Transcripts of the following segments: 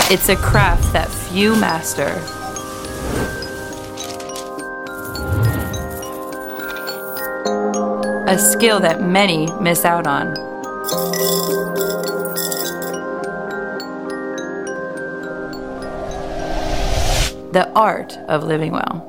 It's a craft that few master. A skill that many miss out on. The art of living well.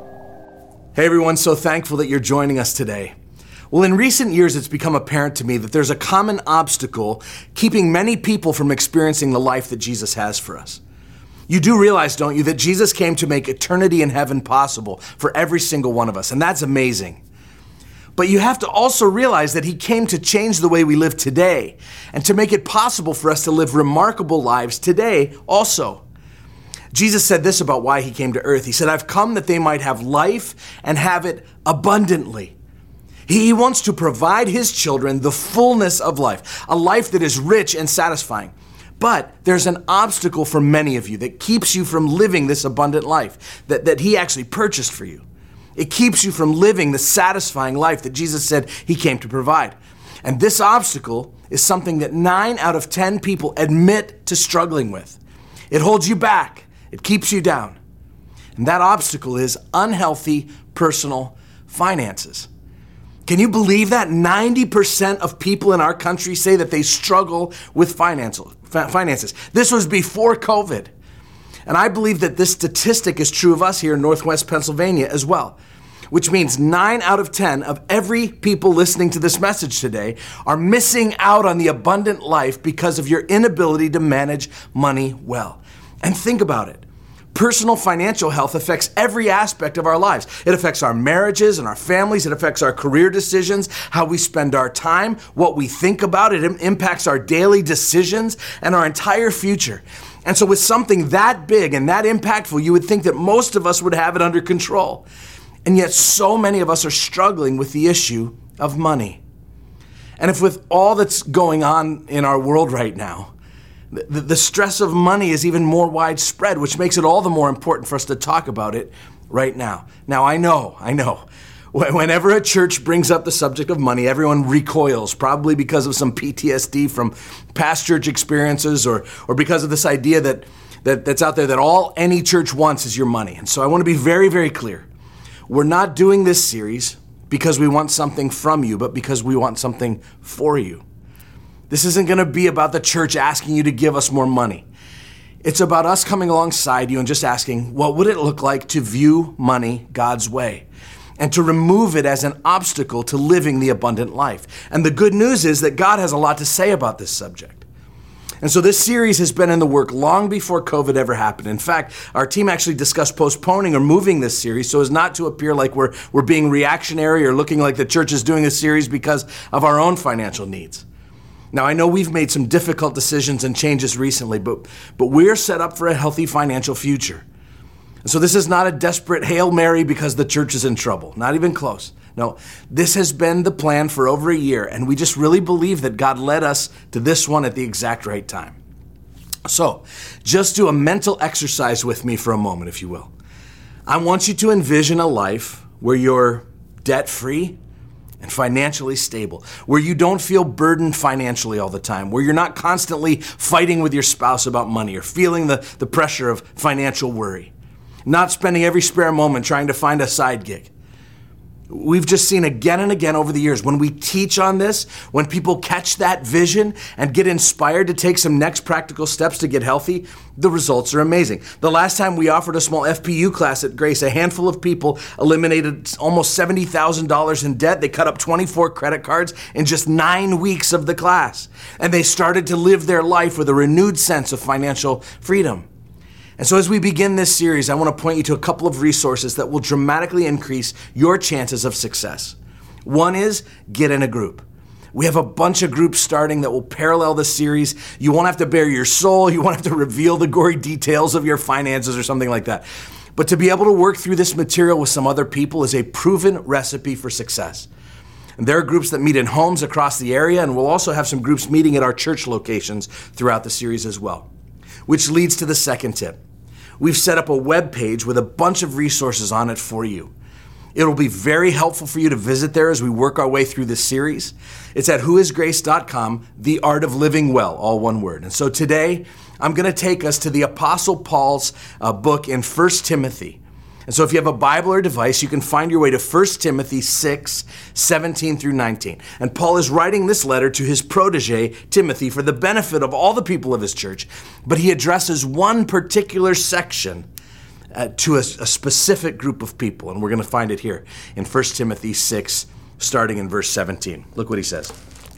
Hey everyone, so thankful that you're joining us today. Well, in recent years, it's become apparent to me that there's a common obstacle keeping many people from experiencing the life that Jesus has for us. You do realize, don't you, that Jesus came to make eternity in heaven possible for every single one of us, and that's amazing. But you have to also realize that he came to change the way we live today and to make it possible for us to live remarkable lives today also. Jesus said this about why he came to earth. He said, I've come that they might have life and have it abundantly. He wants to provide his children the fullness of life, a life that is rich and satisfying. But there's an obstacle for many of you that keeps you from living this abundant life that he actually purchased for you. It keeps you from living the satisfying life that Jesus said he came to provide. And this obstacle is something that 9 out of 10 people admit to struggling with. It holds you back. It keeps you down. And that obstacle is unhealthy personal finances. Can you believe that 90% of people in our country say that they struggle with finances? This was before COVID. And I believe that this statistic is true of us here in Northwest Pennsylvania as well, which means 9 out of 10 of every people listening to this message today are missing out on the abundant life because of your inability to manage money well. And think about it. Personal financial health affects every aspect of our lives. It affects our marriages and our families. It affects our career decisions, how we spend our time, what we think about. It impacts our daily decisions and our entire future. And so with something that big and that impactful, you would think that most of us would have it under control. And yet so many of us are struggling with the issue of money. And if with all that's going on in our world right now, the stress of money is even more widespread, which makes it all the more important for us to talk about it right now. Now, I know. Whenever a church brings up the subject of money, everyone recoils, probably because of some PTSD from past church experiences or because of this idea that's out there that all any church wants is your money. And so I want to be very, very clear. We're not doing this series because we want something from you, but because we want something for you. This isn't going to be about the church asking you to give us more money. It's about us coming alongside you and just asking, what would it look like to view money God's way and to remove it as an obstacle to living the abundant life? And the good news is that God has a lot to say about this subject. And so this series has been in the work long before COVID ever happened. In fact, our team actually discussed postponing or moving this series so as not to appear like we're being reactionary or looking like the church is doing a series because of our own financial needs. Now, I know we've made some difficult decisions and changes recently, but we're set up for a healthy financial future. And so this is not a desperate Hail Mary because the church is in trouble, not even close. No, this has been the plan for over a year, and we just really believe that God led us to this one at the exact right time. So, just do a mental exercise with me for a moment, if you will. I want you to envision a life where you're debt-free and financially stable, where you don't feel burdened financially all the time, where you're not constantly fighting with your spouse about money or feeling the pressure of financial worry, not spending every spare moment trying to find a side gig. We've just seen again and again over the years, when we teach on this, when people catch that vision and get inspired to take some next practical steps to get healthy, the results are amazing. The last time we offered a small FPU class at Grace, a handful of people eliminated almost $70,000 in debt. They cut up 24 credit cards in just 9 weeks of the class. And they started to live their life with a renewed sense of financial freedom. And so as we begin this series, I want to point you to a couple of resources that will dramatically increase your chances of success. One is get in a group. We have a bunch of groups starting that will parallel this series. You won't have to bare your soul. You won't have to reveal the gory details of your finances or something like that. But to be able to work through this material with some other people is a proven recipe for success. And there are groups that meet in homes across the area, and we'll also have some groups meeting at our church locations throughout the series as well. Which leads to the second tip. We've set up a web page with a bunch of resources on it for you. It'll be very helpful for you to visit there as we work our way through this series. It's at whoisgrace.com, The Art of Living Well, all one word. And so today, I'm going to take us to the Apostle Paul's book in 1 Timothy. And so if you have a Bible or device, you can find your way to 1 Timothy 6, 17 through 19. And Paul is writing this letter to his protege, Timothy, for the benefit of all the people of his church. But he addresses one particular section to a specific group of people. And we're going to find it here in 1 Timothy 6, starting in verse 17. Look what he says.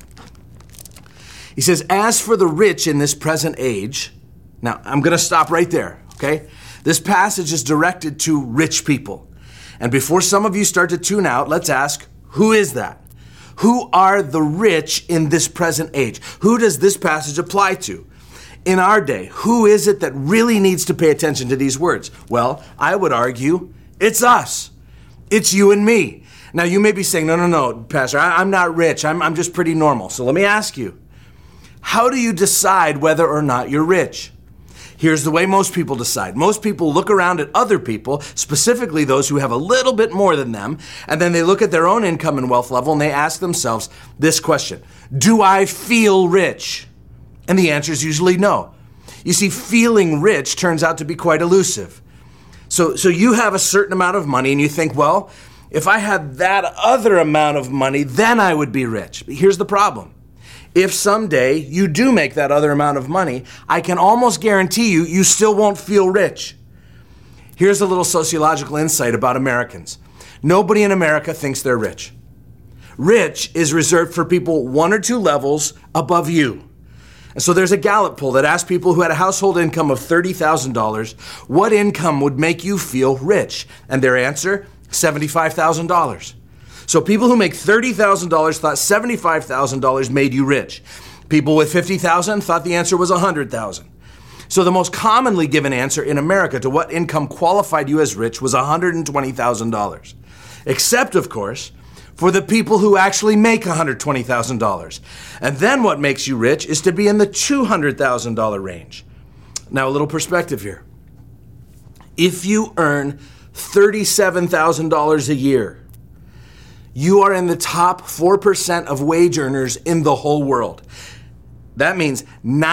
He says, as for the rich in this present age, now I'm going to stop right there, okay? This passage is directed to rich people. And before some of you start to tune out, let's ask, who is that? Who are the rich in this present age? Who does this passage apply to? In our day, who is it that really needs to pay attention to these words? Well, I would argue it's us. It's you and me. Now, you may be saying, no, Pastor, I'm not rich. I'm just pretty normal. So let me ask you, how do you decide whether or not you're rich? Here's the way most people decide. Most people look around at other people, specifically those who have a little bit more than them, and then they look at their own income and wealth level and they ask themselves this question: do I feel rich? And the answer is usually no. You see, feeling rich turns out to be quite elusive. So you have a certain amount of money and you think, well, if I had that other amount of money, then I would be rich. But here's the problem. If someday you do make that other amount of money, I can almost guarantee you still won't feel rich. Here's a little sociological insight about Americans. Nobody in America thinks they're rich. Rich is reserved for people one or two levels above you. And so there's a Gallup poll that asked people who had a household income of $30,000, what income would make you feel rich? And their answer, $75,000. So people who make $30,000 thought $75,000 made you rich. People with $50,000 thought the answer was $100,000. So the most commonly given answer in America to what income qualified you as rich was $120,000. Except, of course, for the people who actually make $120,000. And then what makes you rich is to be in the $200,000 range. Now, a little perspective here. If you earn $37,000 a year, you are in the top 4% of wage earners in the whole world. That means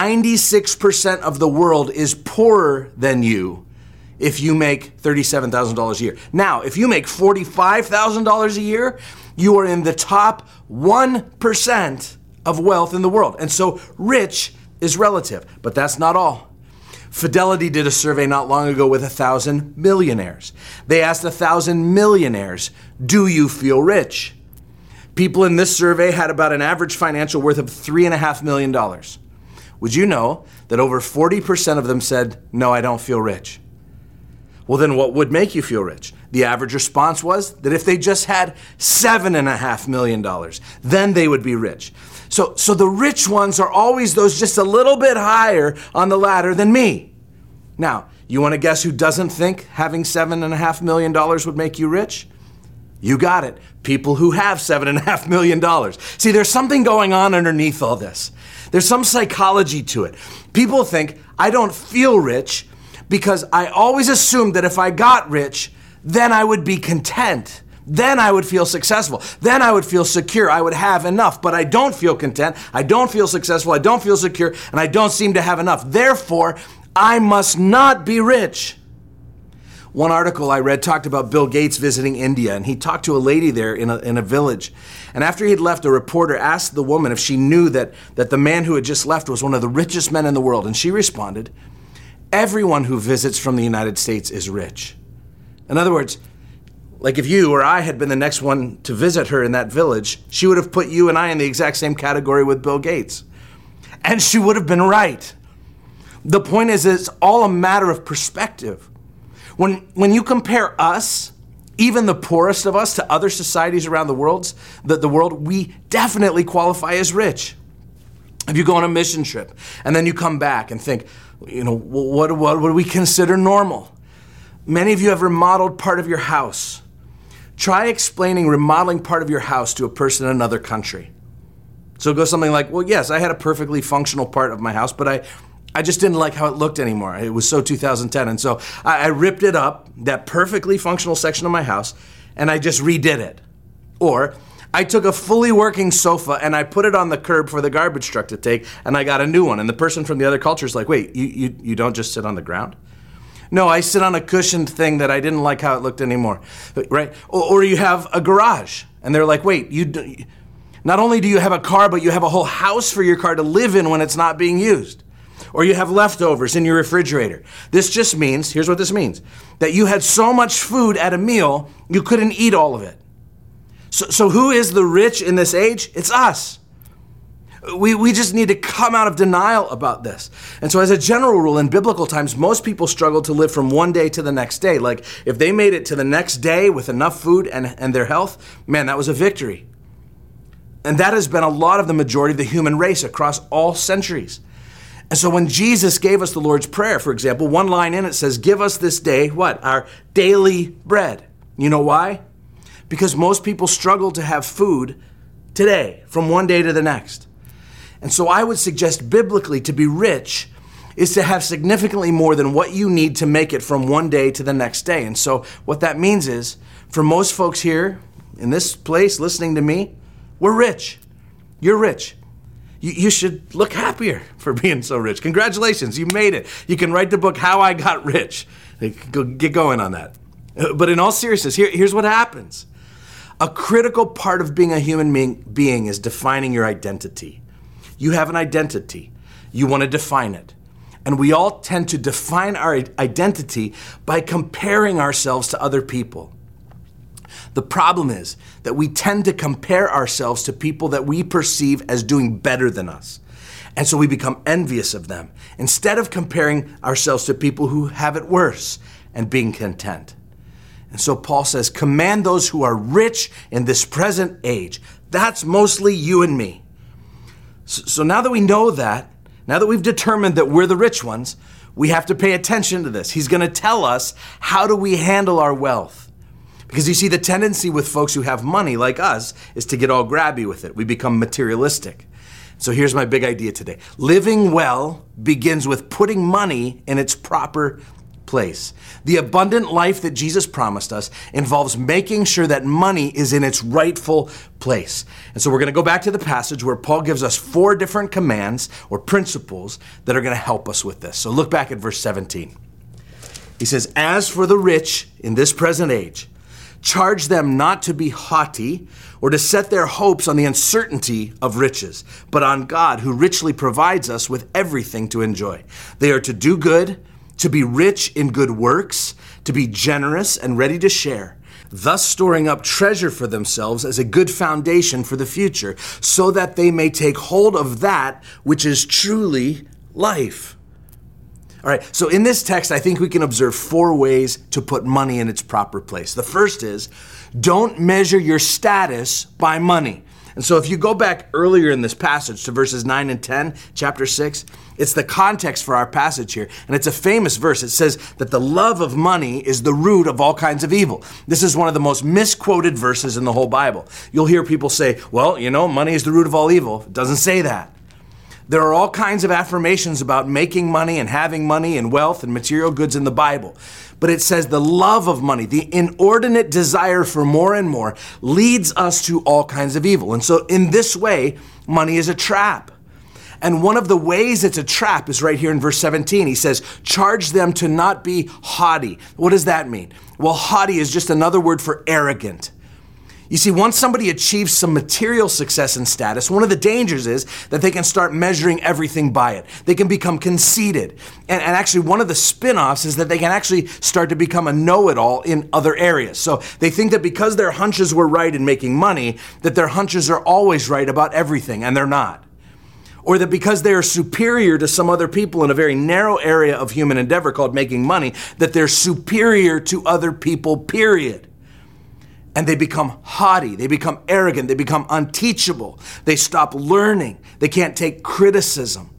96% of the world is poorer than you if you make $37,000 a year. Now, if you make $45,000 a year, you are in the top 1% of wealth in the world. And so rich is relative, but that's not all. Fidelity did a survey not long ago with 1,000 millionaires. They asked 1,000 millionaires, do you feel rich? People in this survey had about an average financial worth of $3.5 million. Would you know that over 40% of them said, no, I don't feel rich? Well, then what would make you feel rich? The average response was that if they just had $7.5 million, then they would be rich. So the rich ones are always those just a little bit higher on the ladder than me. Now, you want to guess who doesn't think having $7.5 million would make you rich? You got it. People who have $7.5 million. See, there's something going on underneath all this. There's some psychology to it. People think, I don't feel rich because I always assumed that if I got rich, then I would be content. Then I would feel successful. Then I would feel secure. I would have enough, but I don't feel content. I don't feel successful. I don't feel secure, and I don't seem to have enough. Therefore, I must not be rich. One article I read talked about Bill Gates visiting India, and he talked to a lady there in a village. And after he'd left, a reporter asked the woman if she knew that the man who had just left was one of the richest men in the world. And she responded, everyone who visits from the United States is rich. In other words, like if you or I had been the next one to visit her in that village, she would have put you and I in the exact same category with Bill Gates. And she would have been right. The point is, it's all a matter of perspective. When you compare us, even the poorest of us, to other societies around the world, we definitely qualify as rich. If you go on a mission trip and then you come back and think, what would we consider normal? Many of you have remodeled part of your house. Try explaining remodeling part of your house to a person in another country. So it goes something like, well, yes, I had a perfectly functional part of my house, but I just didn't like how it looked anymore. It was so 2010. And so I ripped it up, that perfectly functional section of my house, and I just redid it. Or I took a fully working sofa and I put it on the curb for the garbage truck to take, and I got a new one. And the person from the other culture is like, wait, you don't just sit on the ground? No, I sit on a cushioned thing that I didn't like how it looked anymore, right? Or you have a garage, and they're like, wait, not only do you have a car, but you have a whole house for your car to live in when it's not being used. Or you have leftovers in your refrigerator. This just means, here's what this means, that you had so much food at a meal, you couldn't eat all of it. So who is the rich in this age? It's us. We just need to come out of denial about this. And so as a general rule, in biblical times, most people struggle to live from one day to the next day. Like if they made it to the next day with enough food and their health, man, that was a victory. And that has been a lot of the majority of the human race across all centuries. And so when Jesus gave us the Lord's Prayer, for example, one line in it says, give us this day, what? Our daily bread. You know why? Because most people struggle to have food today, from one day to the next. And so I would suggest biblically to be rich is to have significantly more than what you need to make it from one day to the next day. And so what that means is, for most folks here in this place listening to me, we're rich. You're rich. You should look happier for being so rich. Congratulations, you made it. You can write the book, How I Got Rich. Get going on that. But in all seriousness, here's what happens. A critical part of being a human being is defining your identity. You have an identity. You want to define it. And we all tend to define our identity by comparing ourselves to other people. The problem is that we tend to compare ourselves to people that we perceive as doing better than us. And so we become envious of them instead of comparing ourselves to people who have it worse and being content. And so Paul says, command those who are rich in this present age. That's mostly you and me. So now that we know that, now that we've determined that we're the rich ones, we have to pay attention to this. He's going to tell us, how do we handle our wealth? Because you see, the tendency with folks who have money like us is to get all grabby with it. We become materialistic. So here's my big idea today. Living well begins with putting money in its proper place. The abundant life that Jesus promised us involves making sure that money is in its rightful place. And so we're going to go back to the passage where Paul gives us 4 different commands or principles that are going to help us with this. So look back at verse 17. He says, as for the rich in this present age, charge them not to be haughty or to set their hopes on the uncertainty of riches, but on God, who richly provides us with everything to enjoy. They are to do good, to be rich in good works, to be generous and ready to share, thus storing up treasure for themselves as a good foundation for the future, so that they may take hold of that which is truly life. All right, so in this text, I think we can observe 4 ways to put money in its proper place. The first is, don't measure your status by money. And so if you go back earlier in this passage to verses 9 and 10, chapter 6, it's the context for our passage here. And it's a famous verse. It says that the love of money is the root of all kinds of evil. This is one of the most misquoted verses in the whole Bible. You'll hear people say, well, money is the root of all evil. It doesn't say that. There are all kinds of affirmations about making money and having money and wealth and material goods in the Bible. But it says the love of money, the inordinate desire for more and more, leads us to all kinds of evil. And so in this way, money is a trap. And one of the ways it's a trap is right here in verse 17. He says, charge them to not be haughty. What does that mean? Well, haughty is just another word for arrogant. You see, once somebody achieves some material success and status, one of the dangers is that they can start measuring everything by it. They can become conceited. And actually, one of the spin-offs is that they can actually start to become a know-it-all in other areas. So they think that because their hunches were right in making money, that their hunches are always right about everything, and they're not. Or that because they are superior to some other people in a very narrow area of human endeavor called making money, that they're superior to other people, period. And they become haughty, they become arrogant, they become unteachable. They stop learning, they can't take criticism.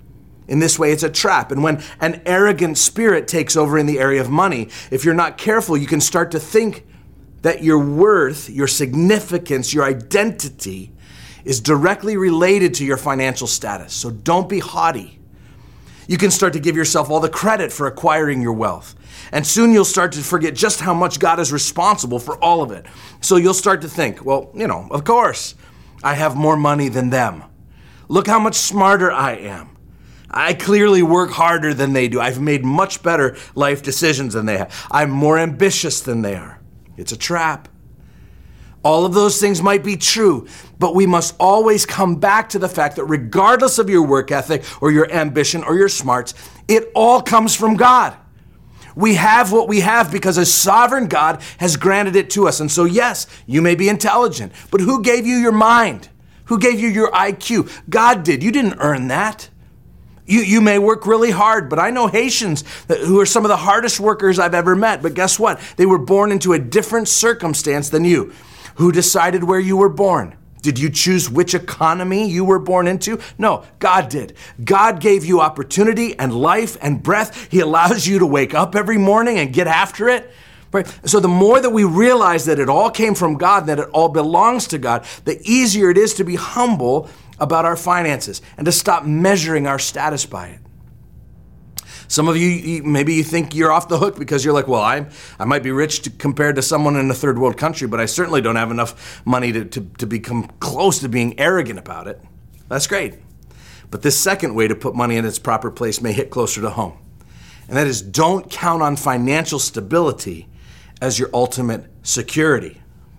In this way, it's a trap. And when an arrogant spirit takes over in the area of money, if you're not careful, you can start to think that your worth, your significance, your identity is directly related to your financial status. So don't be haughty. You can start to give yourself all the credit for acquiring your wealth. And soon you'll start to forget just how much God is responsible for all of it. So you'll start to think, well, of course, I have more money than them. Look how much smarter I am. I clearly work harder than they do. I've made much better life decisions than they have. I'm more ambitious than they are. It's a trap. All of those things might be true, but we must always come back to the fact that regardless of your work ethic or your ambition or your smarts, it all comes from God. We have what we have because a sovereign God has granted it to us. And so yes, you may be intelligent, but who gave you your mind? Who gave you your IQ? God did. You didn't earn that. You may work really hard, but I know Haitians who are some of the hardest workers I've ever met. But guess what? They were born into a different circumstance than you. Who decided where you were born? Did you choose which economy you were born into? No, God did. God gave you opportunity and life and breath. He allows you to wake up every morning and get after it. Right? So the more that we realize that it all came from God, that it all belongs to God, the easier it is to be humble about our finances and to stop measuring our status by it. Some of you, maybe you think you're off the hook because you're like, well, I might be rich compared to someone in a third world country, but I certainly don't have enough money to become close to being arrogant about it. That's great. But this second way to put money in its proper place may hit closer to home. And that is, don't count on financial stability as your ultimate security.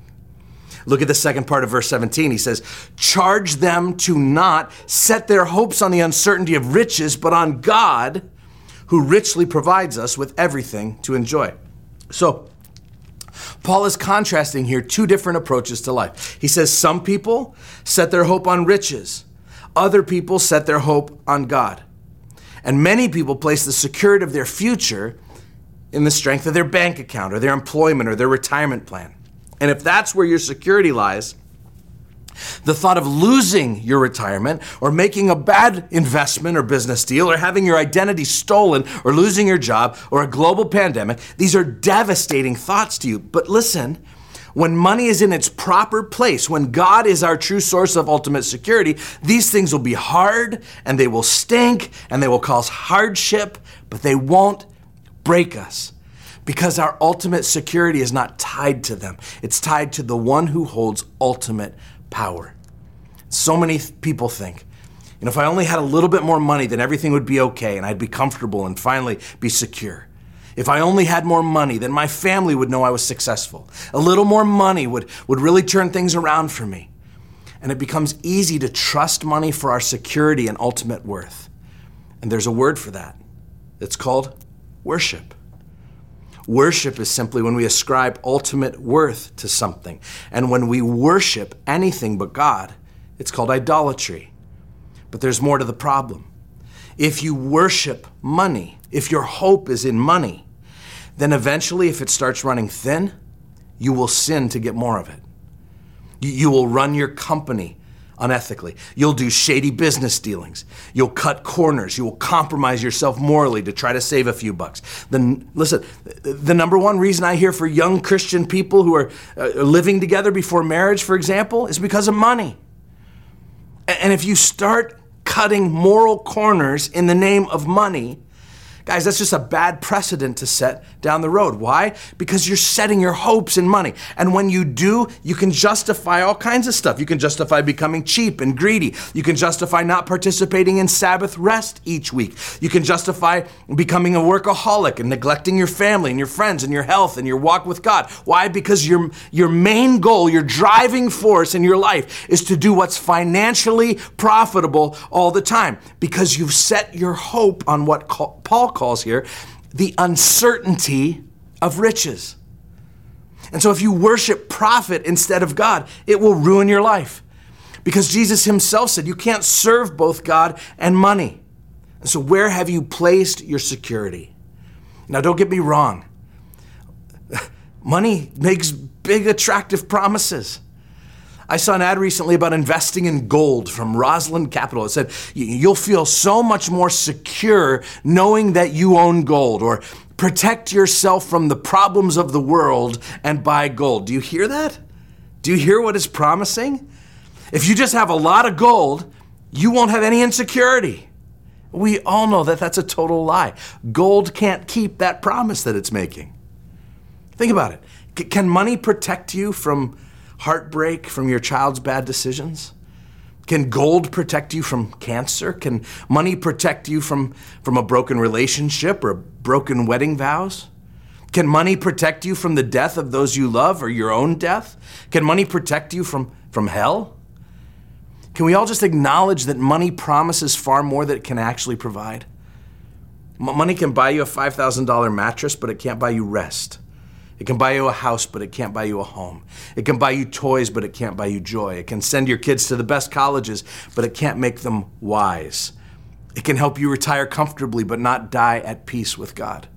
Look at the second part of verse 17. He says, charge them to not set their hopes on the uncertainty of riches, but on God, who richly provides us with everything to enjoy. So, Paul is contrasting here two different approaches to life. He says some people set their hope on riches. Other people set their hope on God. And many people place the security of their future in the strength of their bank account or their employment or their retirement plan. And if that's where your security lies, the thought of losing your retirement or making a bad investment or business deal or having your identity stolen or losing your job or a global pandemic, these are devastating thoughts to you. But listen, when money is in its proper place, when God is our true source of ultimate security, these things will be hard and they will stink and they will cause hardship, but they won't break us. Because our ultimate security is not tied to them. It's tied to the one who holds ultimate power. So many people think, if I only had a little bit more money, then everything would be okay and I'd be comfortable and finally be secure. If I only had more money, then my family would know I was successful. A little more money would really turn things around for me. And it becomes easy to trust money for our security and ultimate worth. And there's a word for that. It's called worship. Worship is simply when we ascribe ultimate worth to something. And when we worship anything but God, it's called idolatry. But there's more to the problem. If you worship money, if your hope is in money, then eventually if it starts running thin, you will sin to get more of it. You will run your company unethically. You'll do shady business dealings. You'll cut corners. You will compromise yourself morally to try to save a few bucks. Then listen, the number one reason I hear for young Christian people who are living together before marriage, for example, is because of money. And if you start cutting moral corners in the name of money, guys, that's just a bad precedent to set down the road. Why? Because you're setting your hopes in money. And when you do, you can justify all kinds of stuff. You can justify becoming cheap and greedy. You can justify not participating in Sabbath rest each week. You can justify becoming a workaholic and neglecting your family and your friends and your health and your walk with God. Why? Because your main goal, your driving force in your life is to do what's financially profitable all the time. Because you've set your hope on what Paul calls here the uncertainty of riches. And so if you worship profit instead of God, it will ruin your life. Because Jesus himself said you can't serve both God and money. And so where have you placed your security? Now don't get me wrong. Money makes big attractive promises. I saw an ad recently about investing in gold from Rosalind Capital. It said, you'll feel so much more secure knowing that you own gold, or protect yourself from the problems of the world and buy gold. Do you hear that? Do you hear what it's promising? If you just have a lot of gold, you won't have any insecurity. We all know that that's a total lie. Gold can't keep that promise that it's making. Think about it. Can money protect you from heartbreak, from your child's bad decisions? Can gold protect you from cancer? Can money protect you from a broken relationship or broken wedding vows? Can money protect you from the death of those you love or your own death? Can money protect you from hell? Can we all just acknowledge that money promises far more than it can actually provide? Money can buy you a $5,000 mattress, but it can't buy you rest. It can buy you a house, but it can't buy you a home. It can buy you toys, but it can't buy you joy. It can send your kids to the best colleges, but it can't make them wise. It can help you retire comfortably, but not die at peace with God.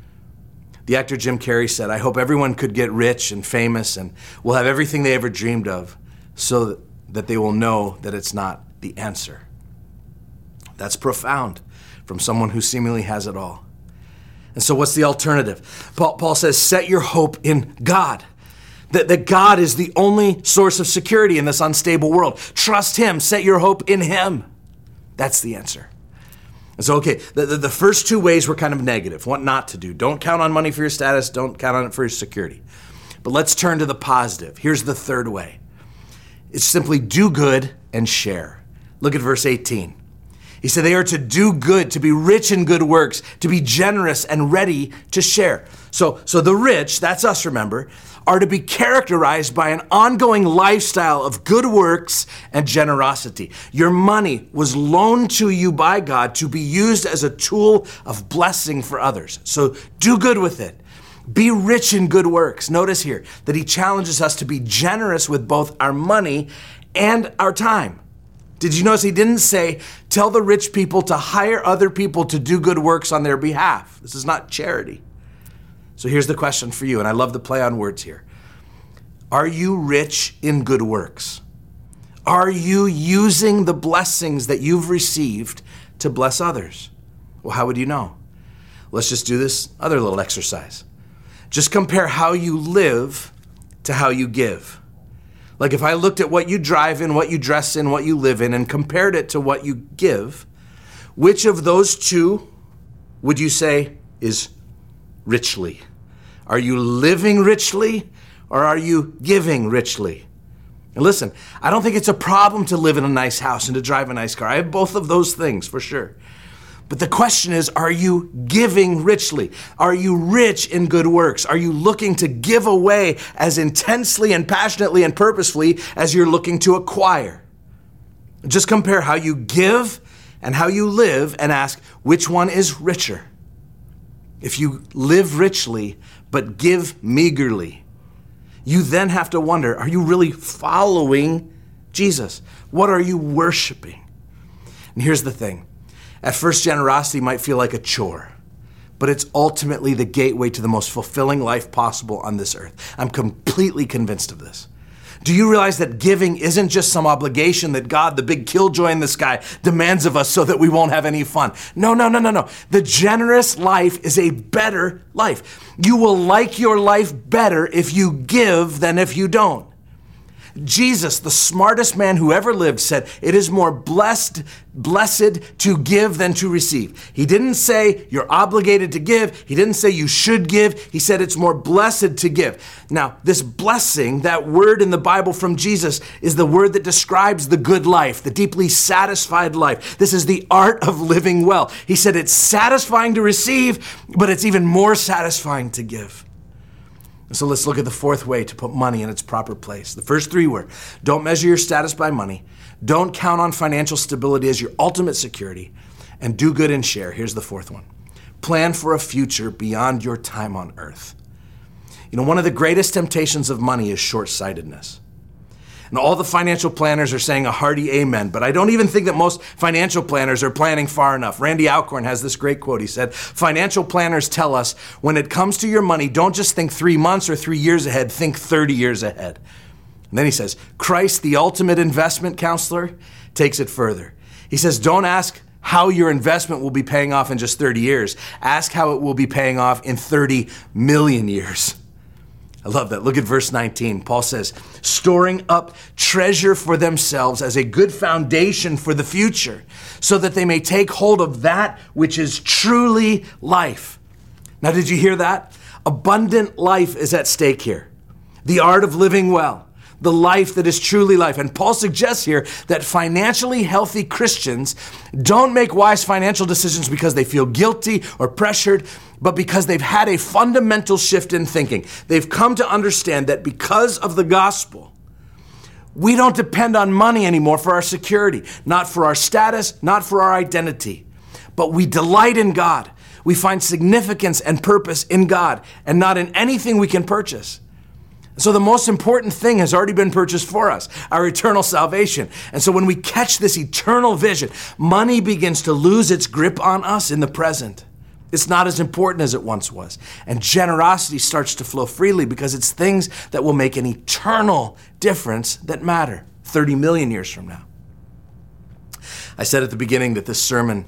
The actor Jim Carrey said, "I hope everyone could get rich and famous and will have everything they ever dreamed of so that they will know that it's not the answer." That's profound from someone who seemingly has it all. And so what's the alternative? Paul says, set your hope in God. That God is the only source of security in this unstable world. Trust him, set your hope in him. That's the answer. And so, okay, the first two ways were kind of negative, what not to do. Don't count on money for your status, don't count on it for your security. But let's turn to the positive. Here's the third way. It's simply do good and share. Look at verse 18. He said they are to do good, to be rich in good works, to be generous and ready to share. So the rich, that's us, remember, are to be characterized by an ongoing lifestyle of good works and generosity. Your money was loaned to you by God to be used as a tool of blessing for others. So do good with it. Be rich in good works. Notice here that he challenges us to be generous with both our money and our time. Did you notice he didn't say, tell the rich people to hire other people to do good works on their behalf? This is not charity. So here's the question for you, and I love the play on words here. Are you rich in good works? Are you using the blessings that you've received to bless others? Well, how would you know? Let's just do this other little exercise. Just compare how you live to how you give. Like if I looked at what you drive in, what you dress in, what you live in, and compared it to what you give, which of those two would you say is richly? Are you living richly or are you giving richly? And listen, I don't think it's a problem to live in a nice house and to drive a nice car. I have both of those things for sure. But the question is, are you giving richly? Are you rich in good works? Are you looking to give away as intensely and passionately and purposefully as you're looking to acquire? Just compare how you give and how you live and ask, which one is richer? If you live richly but give meagerly, you then have to wonder, are you really following Jesus? What are you worshiping? And here's the thing. At first, generosity might feel like a chore, but it's ultimately the gateway to the most fulfilling life possible on this earth. I'm completely convinced of this. Do you realize that giving isn't just some obligation that God, the big killjoy in the sky, demands of us so that we won't have any fun? No. The generous life is a better life. You will like your life better if you give than if you don't. Jesus, the smartest man who ever lived, said, it is more blessed to give than to receive. He didn't say you're obligated to give. He didn't say you should give. He said it's more blessed to give. Now, this blessing, that word in the Bible from Jesus, is the word that describes the good life, the deeply satisfied life. This is the art of living well. He said it's satisfying to receive, but it's even more satisfying to give. So let's look at the fourth way to put money in its proper place. The first three were, don't measure your status by money, don't count on financial stability as your ultimate security, and do good and share. Here's the fourth one. Plan for a future beyond your time on earth. You know, one of the greatest temptations of money is short-sightedness. And all the financial planners are saying a hearty amen, but I don't even think that most financial planners are planning far enough. Randy Alcorn has this great quote. He said, financial planners tell us when it comes to your money, don't just think 3 months or 3 years ahead, think 30 years ahead. And then he says, Christ, the ultimate investment counselor, takes it further. He says, don't ask how your investment will be paying off in just 30 years. Ask how it will be paying off in 30 million years. I love that. Look at verse 19. Paul says, storing up treasure for themselves as a good foundation for the future, so that they may take hold of that which is truly life. Now, did you hear that? Abundant life is at stake here. The art of living well. The life that is truly life. And Paul suggests here that financially healthy Christians don't make wise financial decisions because they feel guilty or pressured, but because they've had a fundamental shift in thinking. They've come to understand that because of the gospel, we don't depend on money anymore for our security, not for our status, not for our identity, but we delight in God. We find significance and purpose in God and not in anything we can purchase. So the most important thing has already been purchased for us, our eternal salvation. And so when we catch this eternal vision, money begins to lose its grip on us in the present. It's not as important as it once was. And generosity starts to flow freely because it's things that will make an eternal difference that matter 30 million years from now. I said at the beginning that this sermon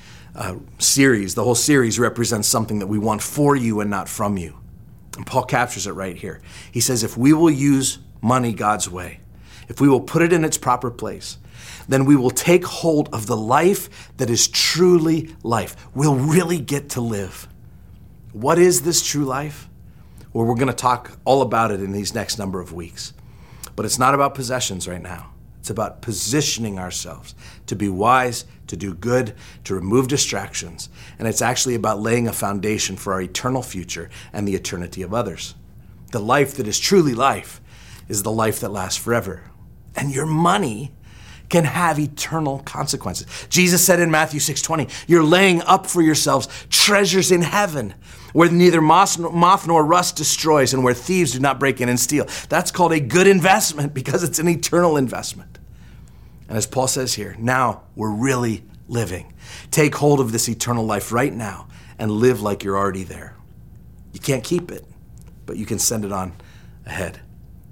series, the whole series, represents something that we want for you and not from you. And Paul captures it right here. He says, if we will use money God's way, if we will put it in its proper place, then we will take hold of the life that is truly life. We'll really get to live. What is this true life? Well, we're going to talk all about it in these next number of weeks. But it's not about possessions right now. It's about positioning ourselves to be wise, to do good, to remove distractions. And it's actually about laying a foundation for our eternal future and the eternity of others. The life that is truly life is the life that lasts forever. And your money can have eternal consequences. Jesus said in Matthew 6:20, you're laying up for yourselves treasures in heaven, where neither moth nor rust destroys and where thieves do not break in and steal. That's called a good investment because it's an eternal investment. And as Paul says here, now we're really living. Take hold of this eternal life right now and live like you're already there. You can't keep it, but you can send it on ahead.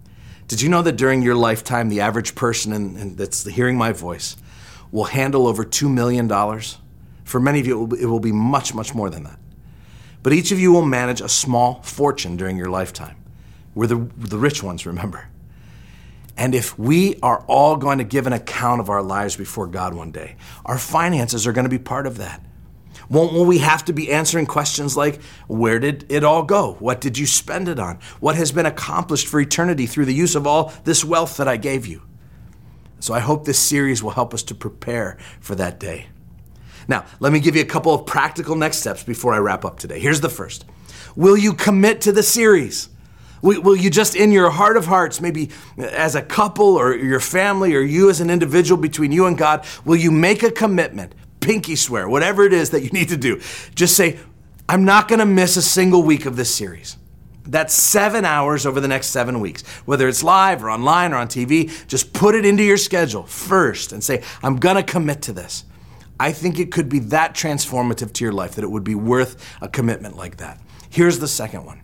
Did you know that during your lifetime, the average person that's hearing my voice will handle over $2 million? For many of you, it will be much, much more than that. But each of you will manage a small fortune during your lifetime. We're the rich ones, remember. And if we are all going to give an account of our lives before God one day, our finances are going to be part of that. Won't we have to be answering questions like, where did it all go? What did you spend it on? What has been accomplished for eternity through the use of all this wealth that I gave you? So I hope this series will help us to prepare for that day. Now, let me give you a couple of practical next steps before I wrap up today. Here's the first. Will you commit to the series? Will you just in your heart of hearts, maybe as a couple or your family or you as an individual between you and God, will you make a commitment, pinky swear, whatever it is that you need to do? Just say, I'm not going to miss a single week of this series. That's 7 hours over the next 7 weeks. Whether it's live or online or on TV, just put it into your schedule first and say, I'm going to commit to this. I think it could be that transformative to your life that it would be worth a commitment like that. Here's the second one.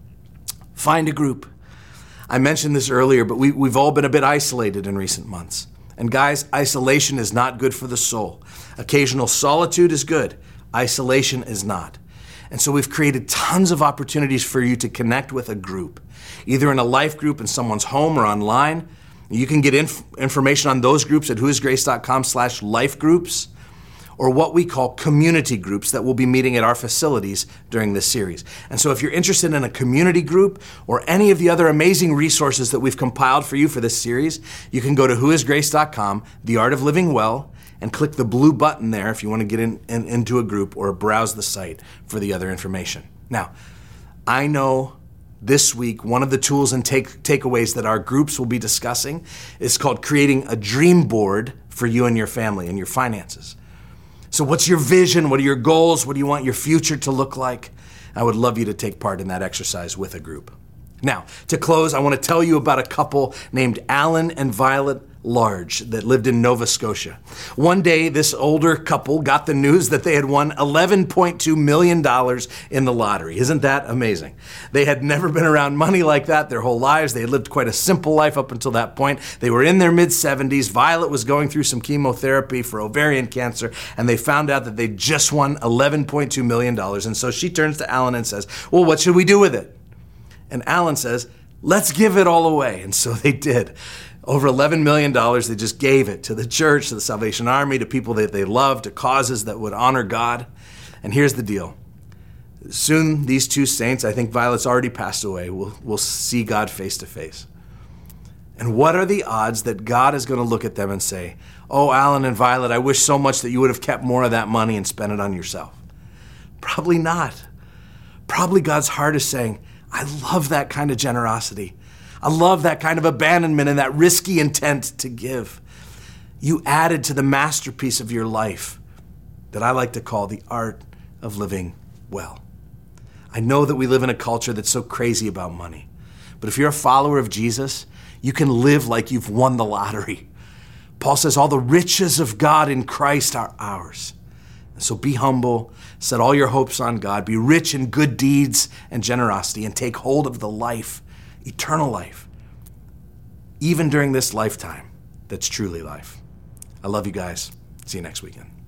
Find a group. I mentioned this earlier, but we've all been a bit isolated in recent months. And guys, isolation is not good for the soul. Occasional solitude is good. Isolation is not. And so we've created tons of opportunities for you to connect with a group, either in a life group in someone's home or online. You can get information on those groups at whoisgrace.com/lifegroups, or what we call community groups that will be meeting at our facilities during this series. And so if you're interested in a community group or any of the other amazing resources that we've compiled for you for this series, you can go to whoisgrace.com, The Art of Living Well, and click the blue button there if you want to get into a group or browse the site for the other information. Now, I know this week, one of the tools and takeaways that our groups will be discussing is called creating a dream board for you and your family and your finances. So what's your vision? What are your goals? What do you want your future to look like? I would love you to take part in that exercise with a group. Now, to close, I want to tell you about a couple named Alan and Violet Large that lived in Nova Scotia. One day, this older couple got the news that they had won $11.2 million in the lottery. Isn't that amazing? They had never been around money like that their whole lives. They had lived quite a simple life up until that point. They were in their mid-70s. Violet was going through some chemotherapy for ovarian cancer, and they found out that they just won $11.2 million. And so she turns to Alan and says, well, what should we do with it? And Alan says, let's give it all away. And so they did. Over $11 million, they just gave it to the church, to the Salvation Army, to people that they loved, to causes that would honor God. And here's the deal. Soon, these two saints, I think Violet's already passed away, will see God face to face. And what are the odds that God is going to look at them and say, oh, Alan and Violet, I wish so much that you would have kept more of that money and spent it on yourself? Probably not. Probably God's heart is saying, I love that kind of generosity. I love that kind of abandonment and that risky intent to give. You added to the masterpiece of your life that I like to call the art of living well. I know that we live in a culture that's so crazy about money, but if you're a follower of Jesus, you can live like you've won the lottery. Paul says all the riches of God in Christ are ours. So be humble, set all your hopes on God, be rich in good deeds and generosity, and take hold of the life, eternal life, even during this lifetime that's truly life. I love you guys. See you next weekend.